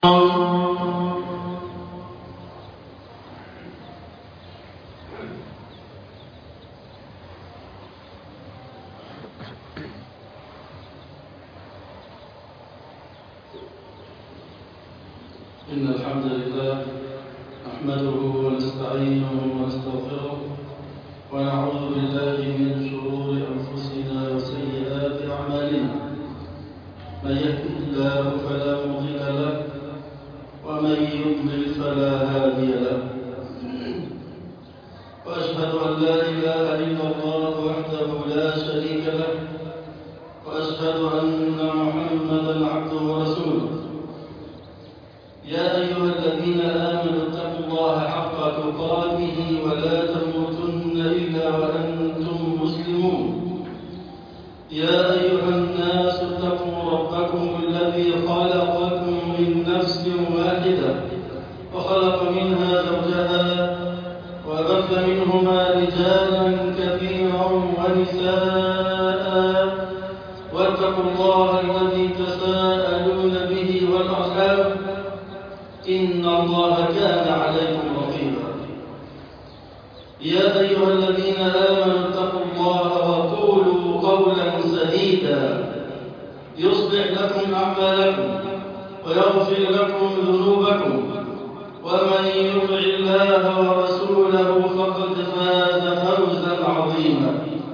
إن الحمد لله نحمده ونستعينه ونستغفره ونعوذ بالله من شرور أنفسنا وسيئات أعمالنا. من يهده الله فلا مضل له ومن يضلل فلا هادي له. وأشهد أن لا إله إلا الله وحده لا شريك له وأشهد أن محمدا عبده ورسوله. يا أيها الذين آمنوا اتقوا الله حق تقاته ولا تموتن إلا وأنتم مسلمون. يا أيها الناس اتقوا ربكم الذي خلقكم من نفس واحدة وخلق منها زوجها وبث منهما رجالا كثيرا ونساء واتقوا الله الذي تساءلون به والأرحام إن الله كان عليكم رقيبا. يا أيها الذين آمنوا اتقوا الله وقولوا قولا سديدا يصلح لكم أعمالكم ويغفر لكم ذنوبكم ومن يطع الله ورسوله فقد فاز فوزا عظيما.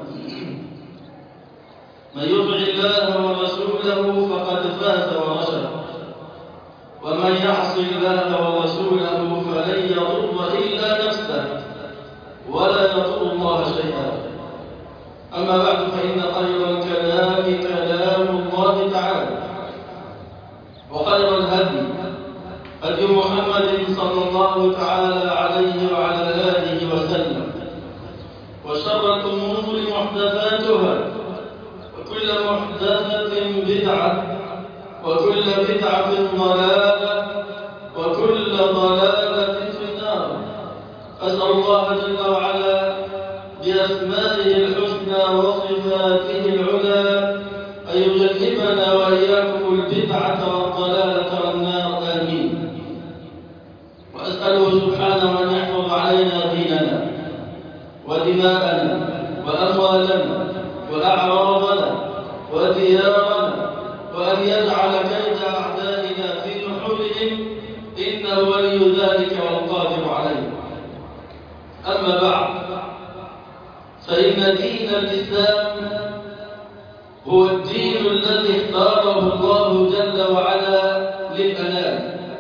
من يطع الله ورسوله فقد فاز ورشد ومن يعص الله ورسوله فلن يضر إلا نفسه ولا يضر الله شيئا. أما بعد فإن خير الكلام كلام الله تعالى وخير الهدي هدي محمد صلى الله تعالى عليه وعلى آله وسلم وشر الأمور محدثاتها وكل محدثة بدعة وكل بدعة ضلالة وكل ضلالة في النار. أسأل الله جل وعلا بأسمائه الحسنى وصفاته العلى أن يجنبنا وإياكم البدعة والضلالة والنار، آمين. وأسأله سبحانه أن يحفظ علينا ديننا ودماءنا وأموالنا وأعراضنا وديارنا وأن يجعل كيد أعدائنا في نحورهم إنه ولي ذلك والقادر عليه. أما بعد، فإن دين الإسلام هو الدين الذي اختاره الله جل وعلا للأنام،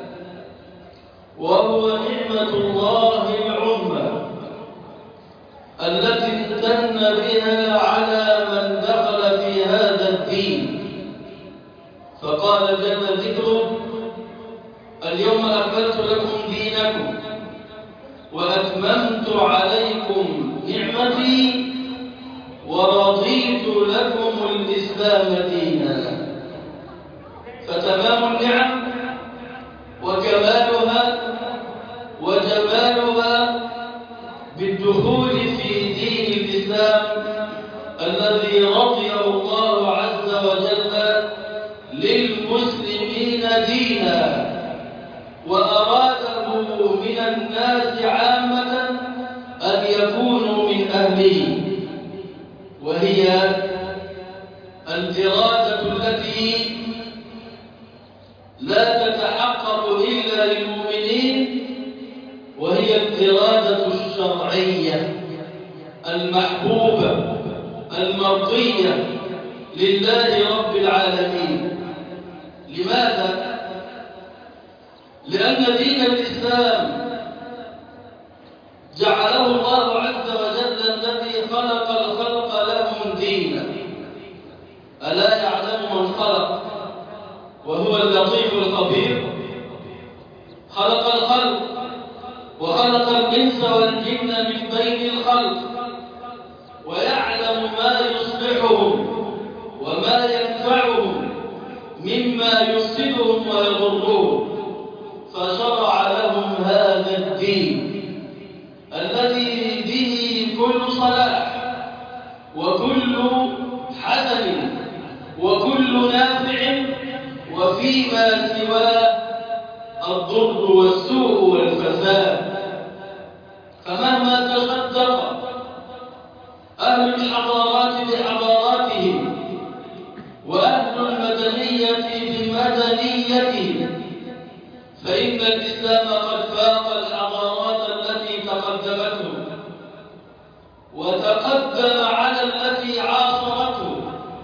وهو نعمة الله العظمى التي امتن بها على من دخل في هذا الدين. فقال جل ذكره: اليوم أكملت لكم دينكم وأتممت عليكم نعمتي ورضيت لكم الإسلام دينا. فتمام النعم وكمالها وجمالها بالدخول في دين الإسلام الذي رضيه الله عز وجل للمسلمين دينا وأراده من الناس عامة أن يكونوا من أهله، وهي الإرادة التي لا تتحقق إلا للمؤمنين، وهي الإرادة الشرعية المحبوبة المرضية لله رب العالمين. لماذا؟ لأن دين الإسلام جعله الله عز وجل الذي خلق الخلق لهم دينا. ألا يعلم من خلق وهو اللطيف الخبير؟ خلق الخلق وخلق الإنس والجن من بين الخلق، ويعلم ما يصلحهم وما ينفعهم مما يفسدهم ويضرهم، فشرع لهم هذا الدين الذي به كل صلاح وكل حسن وكل نافع، وفيما سواه والضر والسوء والفساد. فمهما تصدق أهل الحضارات بحضاراتهم وأهل المدنية بمدنيتهم، فإن الإسلام قد فاق الحضارات التي تقدمته وتقدم على التي عاصرته،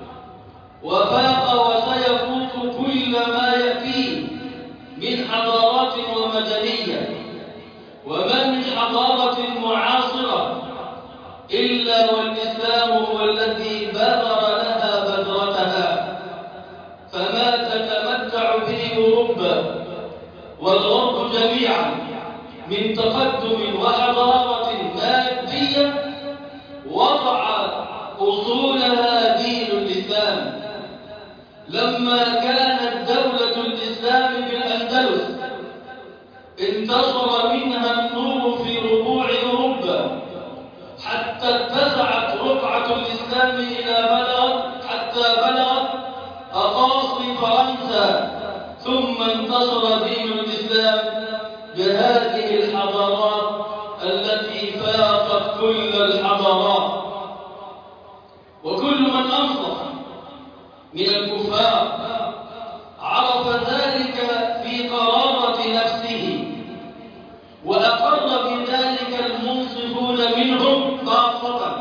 وفاق وسيفوق كل ما يأتيه من حضارات ومدنية. وما من حضارة معاصرة إلا والإسلام هو الذي بذر لها بذرتها. فما تتمتع به أوروبا والغرب جميعا من تقدم وحضارة مادية وضع أصولها دين الإسلام. لما كانت دولة الإسلام بالأندلس انتشر منها النور في ربوع أوروبا حتى اتسعت رقعة الإسلام حتى بلغت أقاصي فرنسا، ثم انتصر دين الإسلام بهذه الحضارات التي فاقت كل الحضارات. وكل من أنصف من الكفار عرف ذلك في قرارة نفسه، وأقر بذلك المنصفون منهم خاصة،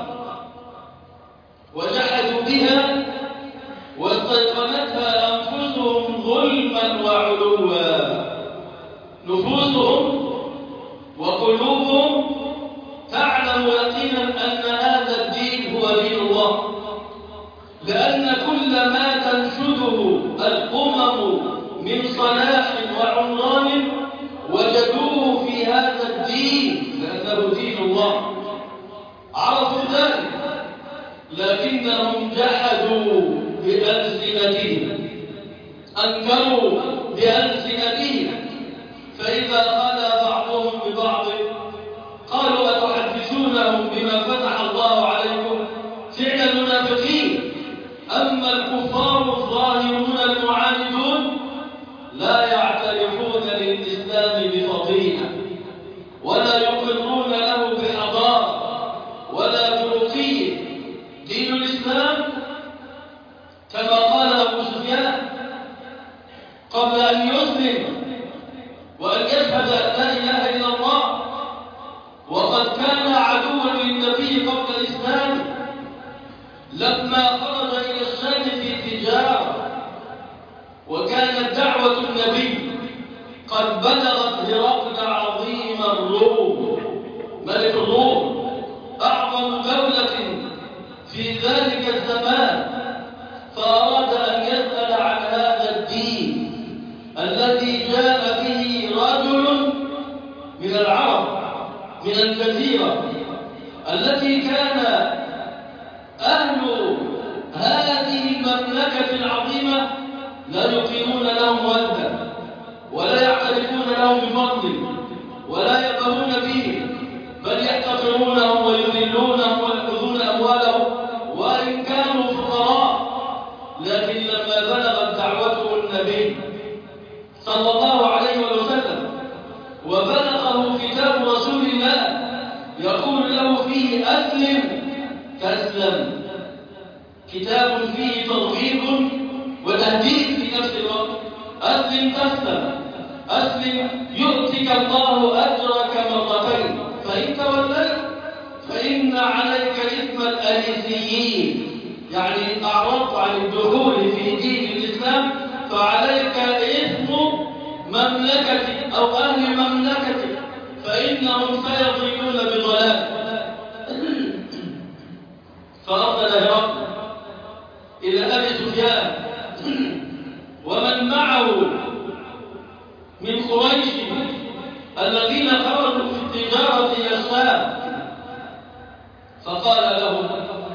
وجحدوا بها واستيقنتها أنفسهم ظلما وعلوا. نفوسهم وقلوبهم تعلم يقينا أن هذا الدين هو دين الله، لأن كل ما تنشده الأمم من صلاح وعمران وجدوه في هذا الدين، لأنه دين الله. عرفوا ذلك لكنهم جحدوا بألسنتهم، أنكروا بألسنتهم. فإذا خلا بعضهم ببعض قالوا أتحدثونهم بما فتح الله عليكم؟ فعل المنافقين. أما الكفار الظاهرون المعاندون لا يعترفون للإسلام بفضيلة ولا يقرون له بحضارة ولا برقي. دين الإسلام كما قال أبو سفيان قبل أن يسلم وأن يشهد أن لا إله إلا الله، وقد كان عدوا للنبي قبل الإسلام، لما خرج إلى الشام في تجارة وكانت دعوة النبي قد بلغت هرقل عظيم الروم ملك الروم، أعظم دولة في ذلك الزمان، فأراد أن يسأل عن هذا الدين الذي جاء به رجل من العرب من الجزيرة التي كان أهل هذه المملكة العظيمة لا يقيمون لهم وزنا ولا يعترفون لهم بفضل ولا يقرون به، بل يحتقرونهم ويذلونهم ويأخذون أموالهم وإن كانوا فقراء. لكن لما بلغت دعوته النبي صلى الله عليه وسلم وبلغه كتاب رسول الله يقول له فيه أسلم تسلم، كتاب فيه ترغيب وتهديد في نفس الوقت. أسلم تسلم، أسلم يؤتك الله أجرك مرتين، فإن توليت فإن عليك إثم الأنيسيين، يعني أعرضت عن الدخول في دين الإسلام فعليك إثم مملكتك أو أهل مملكتك، فإنهم سيضلون بضلال. فأرسل هرقل إلى أبي سفيان ومن معه من قريش الذين خرجوا في التجارة إلى الشام، فقال لهم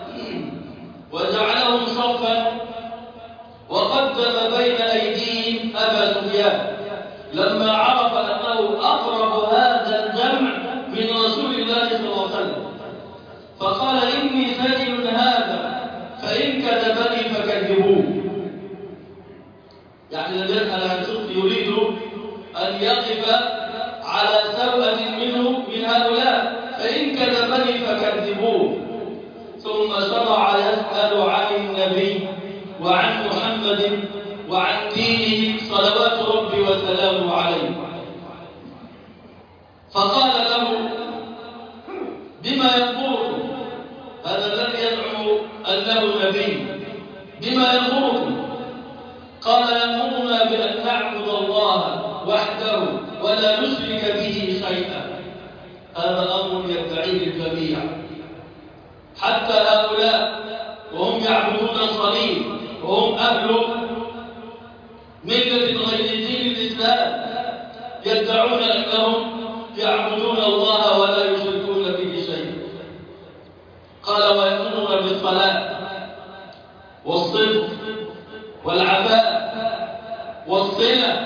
وجعلهم صفا وقدم بين أيديهم أبا سفيان لما عرف أنه أقرب هذا الجمع من رسول الله صلى الله عليه وسلم، فقال إني سائل هذا فإن كذبني فكذبوه. يعني لم يسأل عن صدق، يريد أن يقف على سوءة منه من هؤلاء، فإن كذبني فكذبوه. ثم شرع يسأل عن النبي وعن محمد وعن دينه صلوات ربي وسلامه عليه. فقال له: بما يأمركم؟ هذا الذي يدعو أنه نبي بما يأمركم؟ قال: يأمرنا بأن نعبد الله وحده ولا نشرك به شيئا. هذا أمر يدعيه الجميع، حتى هؤلاء وهم يعبدون الصليب وهم أهل ملة غير دين الإسلام يدعون أنهم يعبدون الله ولا يشركون به شيئا. قال: ويأمرون بالصلاة والصدق والعفاف والصلة،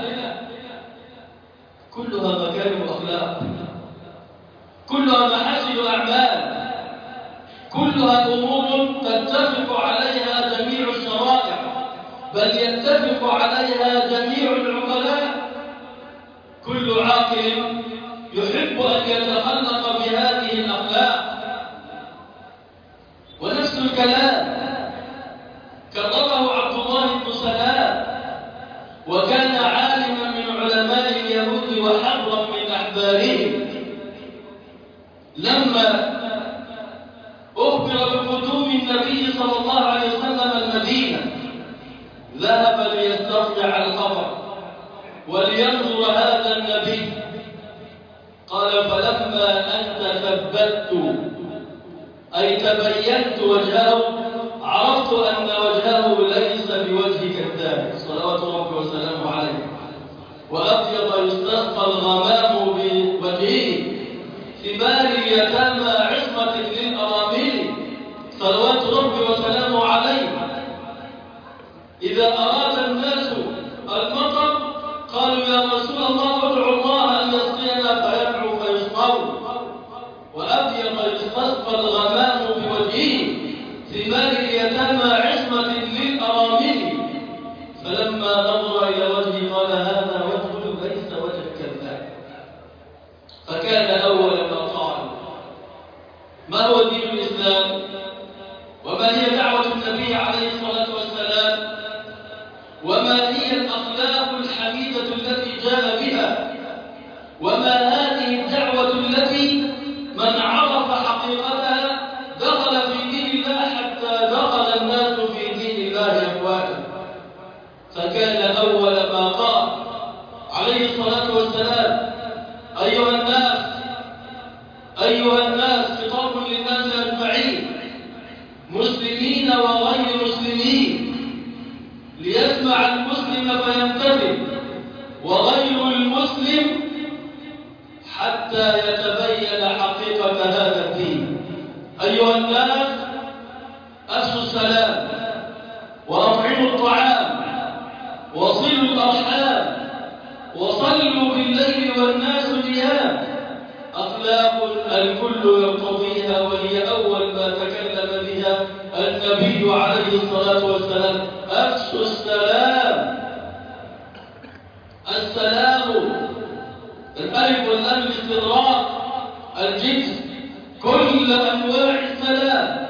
كلها مكارم أخلاق، كلها محاسن أعمال، كلها أمور تتفق عليها جميع الشرائع، بل يتفق عليها جميع العقلاء. كل عاقل يحب أن يتخلق بهذه الأخلاق. ونفس الكلام كرره عبد الله بن سلام، وكان عالما من علماء اليهود وحبرا من أحبارهم. لما أخبر بقدوم النبي صلى الله عليه وسلم المدينة ذهب ليستطلع الخبر ولينظر هذا النبي. قال: فلما أن تثبت أي تبينت وجهه عرفت أن وجهه ليس بوجه كذاب صلوات ربي وسلامه عليه، وأبيض يستسقى الغمام بوجهه ثمار اليتامى عصمة للأرامل صلوات ربي وسلامه عليه. إذا أراد الناس المطر قالوا: يا رسول الله ادعو الله أن يسقينا، فيدعو فيسقون. وأبيض يستسقى الغمام بوجهه ثمار اليتامى عصمة للأرامل. فلما نظر إلى وجهه قال: هذا وجه ليس وجه كذاب. فكان أول ما قال: ما هو دين الإسلام؟ وما هي دعوة النبي عليه الصلاة والسلام؟ وما هي الأخلاق الحميدة التي جاء بها؟ وما هذه الدعوة التي من عرف حقيقتها دخل في دين الله حتى دخل الناس في دين الله أفواجا؟ فكان أول ما قال عليه الصلاة والسلام: أيها الناس، خطاب للناس أجمعين مسلمين وغير مسلمين، ليسمع المسلم فينتبه وغير المسلم حتى يتبين حقيقة هذا الدين. أيها الناس، أفشوا السلام وأطعموا الطعام وصلوا الأرحام وصلوا بالليل والناس نيام. أخلاق الكل يقتضيها، وهي أول ما تكلم بها النبي عليه الصلاة والسلام: أفشوا السلام. السلام الألف واللام الاستغراق، الجنس، كل أنواع السلام.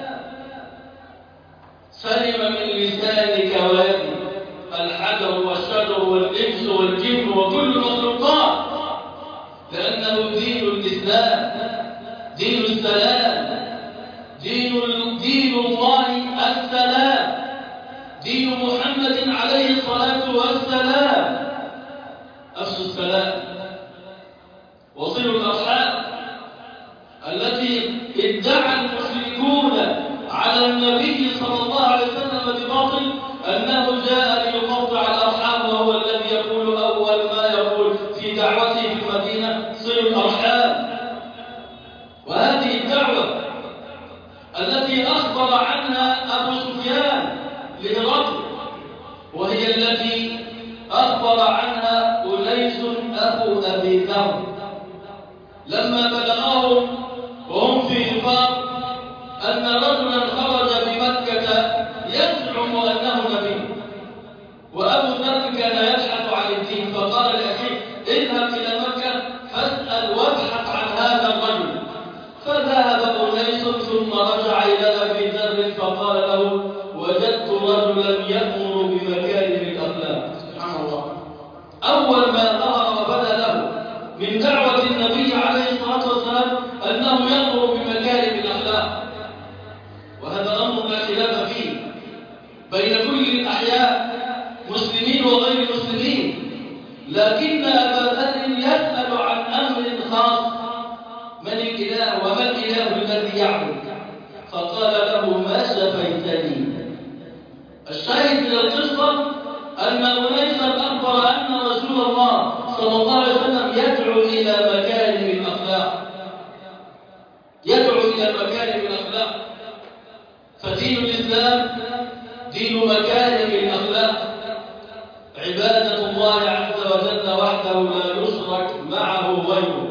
سلم من لسانك ويدك الحجر والشجر والإنس والجن وكل المخلوقات، لأنه دين الإسلام، دين السلام، دين الله السلام، دين محمد عليه الصلاة والسلام. أفشوا السلام وصلوا الأرحام التي ادعى المشركون على النبي صلى الله عليه وسلم بباطل أنه جاء ليقطع الأرحام، وهو الذي يقول أول ما يقول في دعوته في المدينة: صلوا الأرحام. وهذه الدعوة التي أخبر عنها أبو سفيان لهرقل، وهي التي أخبر عنها أنيس أخو أبي ذر لما بلغهم وهم في نفاق أن رجلا خرج بمكة يزعم أنه نبي، وأبو ذر كان يبحث عن الدين، فقال لأخيه: اذهب وسلم يدعو إلى مكارم الأخلاق، يدعو إلى مكارم الأخلاق. فدين الإسلام دين مكارم الأخلاق، عبادة الله عز وجل وحده لا يشرك معه غيره،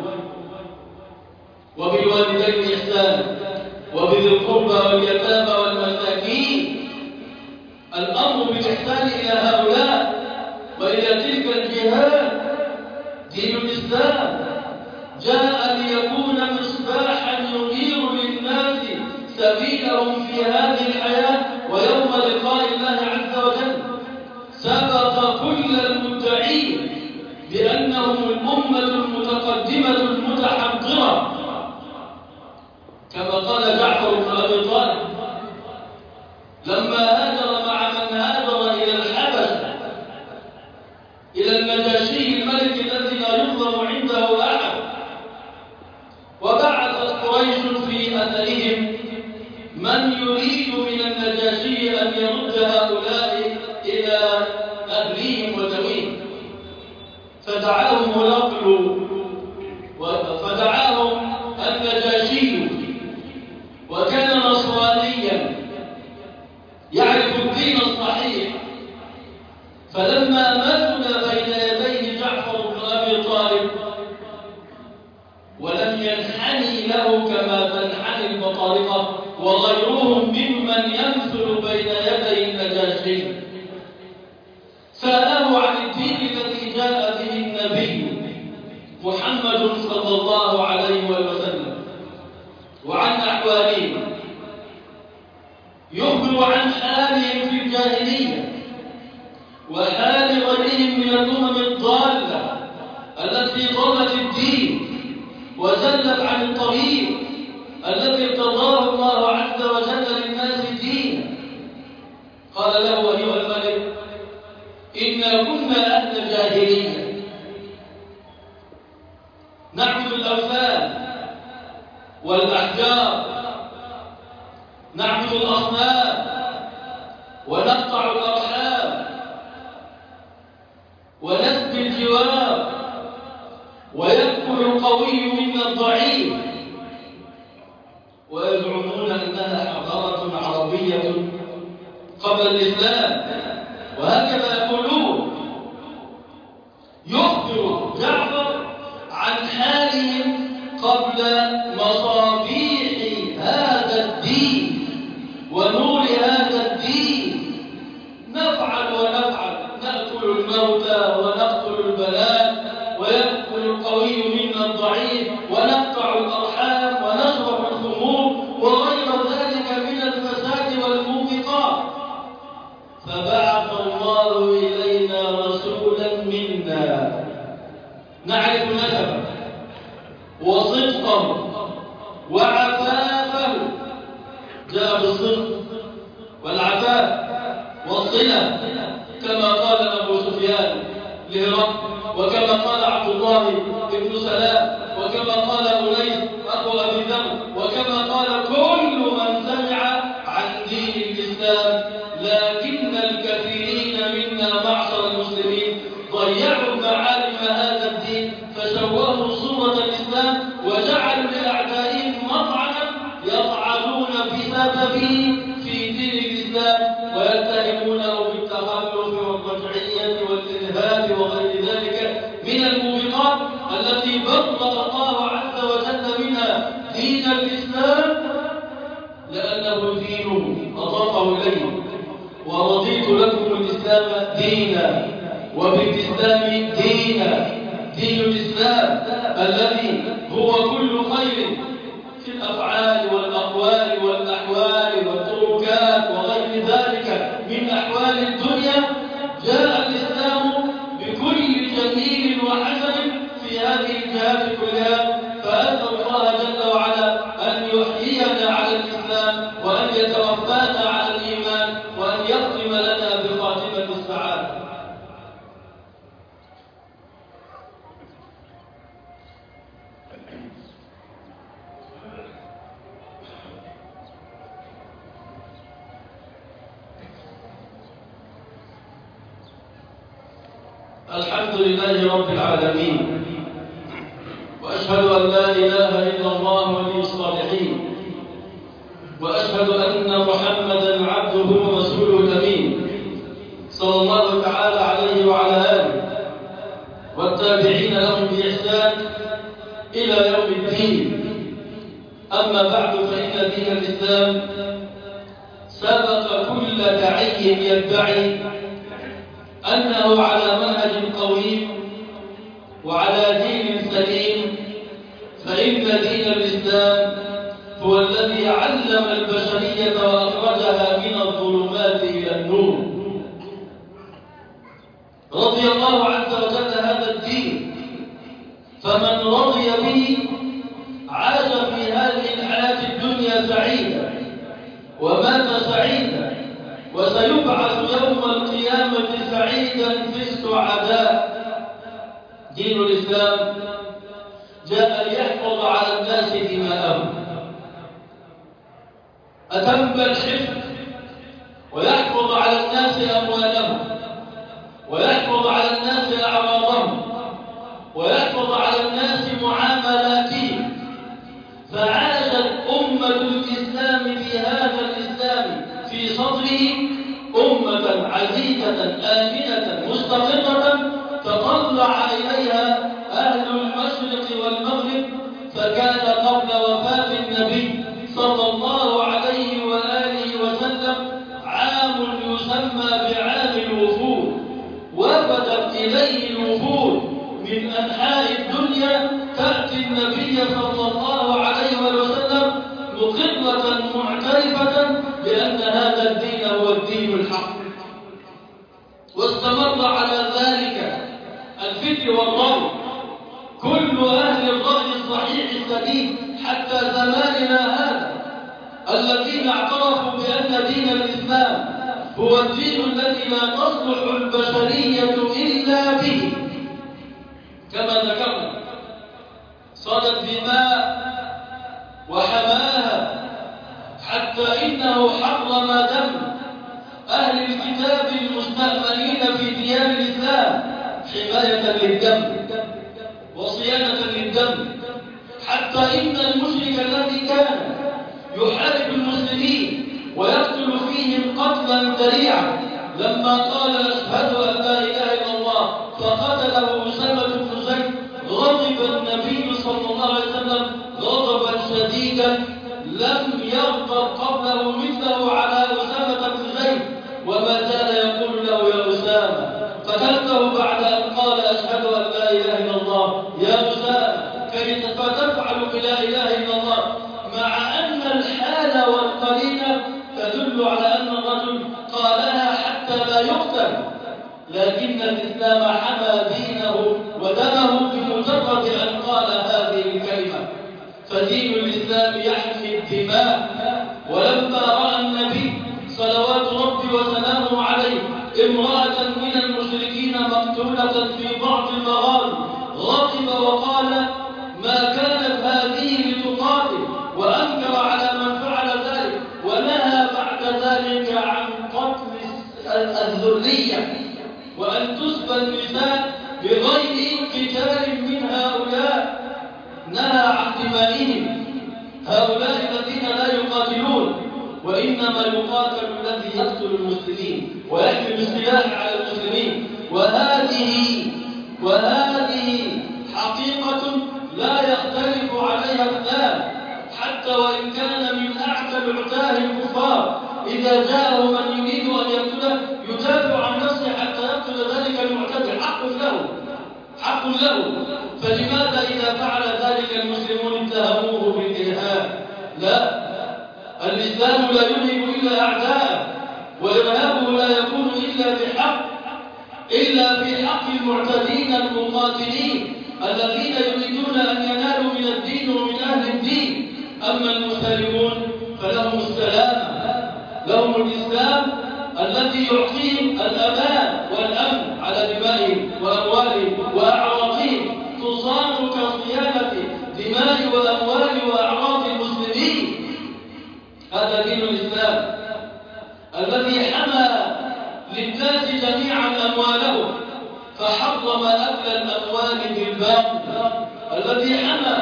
وبالوالدين إحسانا، وبذي القربى واليتامى والمساكين. الأمر بالإحسان إلى هؤلاء وإلى تلك الجهات. دين الإسلام جاء ليكون مصباحا ينير للناس سبيلهم في هذه الحياة ويوم لقاء الله عز وجل. سبق كل المدعين بأنهم الأمة المتقدمة المتحضرة، كما قال جعفر بن أبي طالب لما هاجر مع من هاجر إلى الحبشة إلى النجاشي الملك الذي لا يظلم عنده أحد، وبعثت قريش في أثرهم من يريد من النجاشي أن يرد هؤلاء إلى أهليهم وذويهم، فدعاهم هرقل فدعاهم النجاشي، وكان نصرانيا يعرف الدين الصحيح. فلما مثل بين يديه جعفر بن أبي طالب ولم ينحني له كما تنحني البطارقة وغيرهم ممن يمثل بين يدي النجاشي، سأله عن الدين الذي جاء به النبي محمد صلى الله عليه وسلم وعن أحوالهم، يخبر عن حالهم في الجاهلية وحال غيرهم من الأمم الضالة التي ضلت الدين وزلت عن الطريق الذي ارتضاه الله عز وجل للناس دينا. قال له أيها الملك إنا كنا أهل جاهلية نعبد الأوثان والأحجار، نعبد الأصنام ونقطع الأرحام ونسبي الجوار، ويأكل القوي منا الضعيف، ويزعمون أنها حضارة عربية قبل الإسلام، وهكذا يقولون. يخبر جعفر عن حالهم قبل مصابيح هذا الدين ونور هذا الدين. نفعل ونفعل، نأكل الموتى ونقتل البنات، ويأكل القوي منا الضعيف، ونقطع الأرحام، ونشرب الخمور، وغير ذلك من الفساد والموبقات. فبعث الله إلينا رسولا منا نعرف نسبه وصدقه وعفافه، جاء بالصدق والعفاف والصلة كما قال أبو سفيان لهرقل، وكما قال عبد الله بن سلام، وكما قال أنيس أخو أبي ذر، وكما قال كل من سمع عن دين الإسلام. لكن الكثيرين منا معشر المسلمين ضيعوا معالم هذا الدين، فشوهوا صورة الإسلام وجعلوا لأعدائهم مطعنا يطعنون بسببه في دين الإسلام، ويتهمونه بالتخلف والرجعية والإرهاب وغير ذلك من الموبقات التي بطل الله عز وجل منها دين الإسلام، لأنه دين أضافه إليه. ورضيت لكم الإسلام دينا وبالإسلام دينا، دين الإسلام الذي هو كل خير في الأفعال والأقوال والأحوال والتركات وغير ذلك من أحوال الدنيا. جاء الإسلام بكل جميل وحسن في هذه الجهات كلها. فأسأل الله جل وعلا أن يحيينا على الإسلام، وأن يتوفانا على الإيمان، وأن يختم لنا بخاتمة السعادة. الحمد لله رب العالمين، وأشهد أن لا إله إلا الله ولي الصالحين، وأشهد أن محمدا عبده ورسوله الأمين صلى الله تعالى عليه وعلى آله والتابعين لهم بإحسان إلى يوم الدين. أما بعد، فإن دين الإسلام سبق كل داعي يدعي أنه على منهج قويم وعلى دين سليم، فإن دين الإسلام هو الذي علم البشرية وأخرجها من الظلمات إلى النور. رضي الله عز وجل هذا الدين، فمن رضي به عاش في هذه الحياة الدنيا سعيدا ومات سعيدا، وسيبعث يوم القيامة سعيدا في السعداء. دين الإسلام جاء ليحفظ على الناس دماءهم، أتم الحفظ، ويحفظ على الناس أموالهم، ويحفظ على الناس أعراضهم، ويحفظ على الناس معاملاتهم. فعاشت أمة الإسلام بهذا الإسلام في صدره أمة عزيزة آمنة مستقرة تطلع إليها أهل المشرق والمغرب. فكان قبل وفاة النبي صلى الله عليه وآله وسلم عام يسمى بعام الوفود، وفدت إليه الوفود من أنحاء الدنيا تأتي النبي صلى الله عليه وسلم مقرة معترفة بأن هذا الدين هو الدين الحق. واستمر على ذلك الفكر والرأي كل أهل الرأي الصحيح السديد حتى زماننا هذا، الذين اعترفوا بأن دين الإسلام هو الدين الذي لا تصلح البشرية إلا به. كما ذكرنا، صادت دماء وحماها، حتى إنه حرم دم أهل الكتاب المستأمنين في ديار الإسلام حماية للدم وصيانة للدم، حتى إن المشرك الذي كان يحارب المسلمين ويقتل فيهم قتلا ذريعا لما قال أشهد أن لا إله إلا الله فقتله أسامة بن زيد، غضب النبي صلى الله عليه وسلم غضبا شديدا لم يغضب قبله مثله على أسامة بن زيد، وما زال يقول له يا أسامة. قتلته بعد أن قال أشهد أن لا إله إلا الله. يا أسامة، كيف تفعل بلا إله إلا الله؟ مع أن الحال والقرينة تدل على أن الرجل قالها حتى لا يقتل، لكن الإسلام حمى دينه ودمه بمجرد أن قال هذه الكلمة. فدين الإسلام يحمي الدماء. ولما رأى النبي صلوات ربي وسلامه عليه امرأة من المشركين مقتولة في بعض المغارب غضب وقال ما كانت هذه لتقاتل، وأنكر على من فعل ذلك، ونهى بعد ذلك عن قتل الذرية وأن تسبى النساء بغير قتال من هؤلاء، نهى عن دمائهم. هؤلاء الذين لا يقاتلون، وإنما يقاتل الذي يقتل المسلمين ويحمل السلاح على المسلمين. وهذه حقيقة لا يختلف عليها اثنان، حتى وإن كان من أعتى عتاه الكفار إذا جاءه من يريد أن يقتله يدافع عن نفسه حتى يقتل ذلك المعتدي، حق له. فلماذا إذا فعل ذلك المسلمون اتهموه بالإرهاب؟ لا، الإسلام لا يرهب إلا أعداءه، وإرهابه لا يكون إلا في حق المعتدين المقاتلين الذين يريدون أن ينالوا من الدين ومن أهل الدين. أما المسالمون فلهم السلام، لهم الإسلام الذي يعطيهم الأمان والأمن على دمائهم وأموالهم وأعراضهم، تصان كصيانة دماء وأموال وأعراض المسلمين. هذا دين الإسلام الذي حمى للناس جميعا أموالهم، فحرم أكل الأموال بالباطل، الذي حمى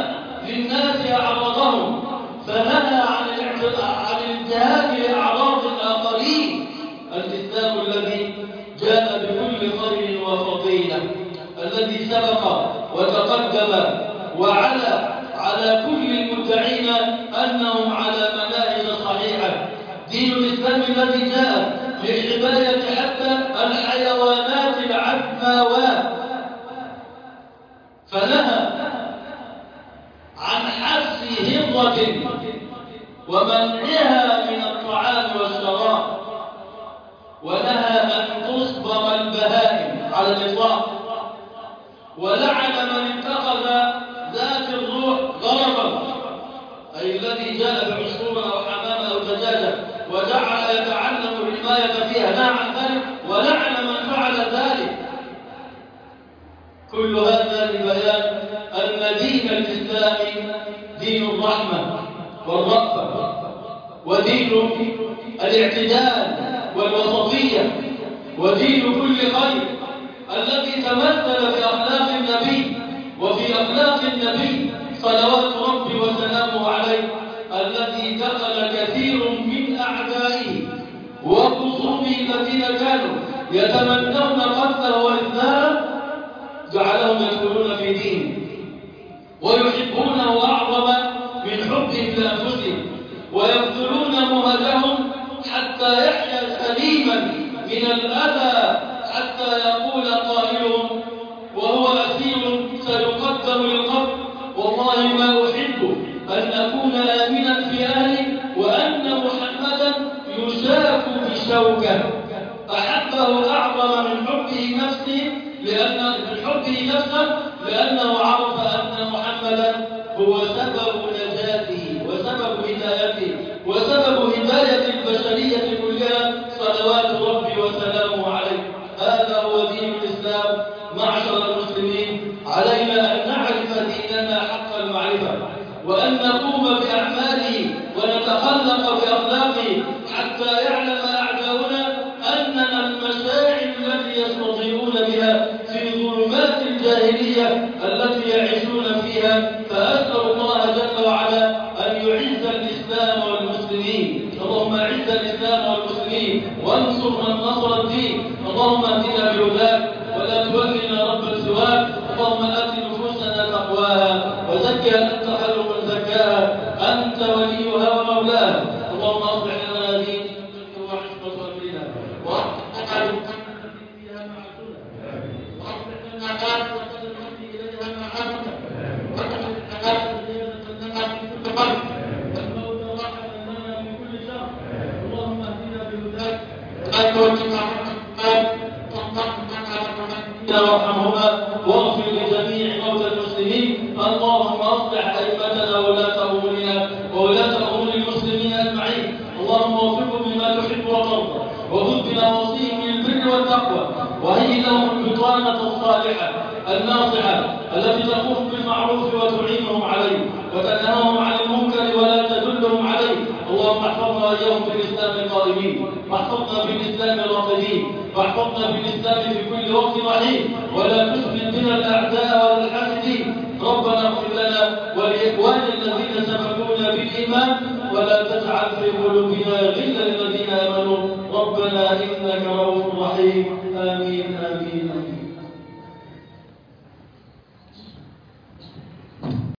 على كل المدعين أنهم على مناهج صحيحة. دين الإسلام الذي جاء للحماية حتى الحيوانات العفاوات، فنهى عن حبس هرة ومنعها من الطعام والشراب، ونهى أن تصبر البهائم على الإطلاق، ولعن من اتخذ ذات الروح غرضا، أي الذي جاء بعصفور أو حمامة أو دجاجة وجعل يتعلم الرماية فيها، نهى عن ذلك ولعن من فعل ذلك. كل هذا لبيان أن دين الإسلام دين الرحمة والرأفة، ودين الاعتدال والوسطية، ودين كل خير الذي تمثل في أخلاق النبي وفي أخلاق النبي صلوات ربي وسلامه عليه، الذي دخل كثير من أعدائه وخصومه الذين كانوا يتمنون قتله وإثناءه، جعلهم يدخلون في دينه ويحبونه أعظم من حبهم لأنفسهم، ويبذلون مهجهم حتى يحيا سليما من الأذى، حتى يقول قائلهم وهو أسير سيقدم للقبر: والله ما أحب أن أكون آمنا في أهلي وأن محمدا يشاك بشوكة. أحبه أعظم من حبه نفسه، لأنه عرف أن محمدا هو سبب نجاته وسبب هدايته وسبب هداية البشرية كلها صلوات ربي وسلامه عليه. هذا هو دين الإسلام. معشر المسلمين، علينا أن نعرف ديننا حق المعرفة، وأن نقوم بأعماله ونتخلق بأخلاقه، حتى يعلم أعداؤنا أننا المشاعر التي يستضيئون بها في ظلمات الجاهلية التي يعيشون فيها. فأسأل الله جل وعلا أن يعز الإسلام والمسلمين. اللهم أعز الإسلام والمسلمين وانصر من نصر الدين. اللهم اهدنا بهداك ولا تولنا رب سواك. اللهم آت نفوسنا تقواها وزكها أنت خير من زكاها، أنت وليها ومولاها. اللهم أصلح لنا ديننا وعصمة أمرنا، وأصلح فيها معاشنا، وأصلح لنا عاقبة التي إليها معادنا، واجعل الحياة زيادة لنا في كل خير والموت راحة لنا من كل شر. اللهم اهدنا بهداك ولا تولنا وارحمهما واغفر لجميع موتى المسلمين. اللهم اصلح ائمتنا وولاة امورنا وولاة امور المسلمين اجمعين. اللهم وفقهم لما تحب وترضى، وخذ بنواصيهم للبر والتقوى، وهيئ لهم البطانة الصالحة الناصحة التي تقوم بالمعروف وتعينهم عليه وتنهاهم عن المنكر ولا تدلهم عليه. اللهم احفظنا واياهم بالاسلام قائمين، واحفظنا بالاسلام راقدين، واحفظنا بالاسلام في كل وقت وحين، ولا تشمت بنا الاعداء ولا الحاسدين. ربنا اغفر لنا ولاخوان الذين سبقونا بالايمان، ولا تجعل في قلوبنا غلا للذين امنوا. ربنا انك رؤوف رحيم. امين امين امين.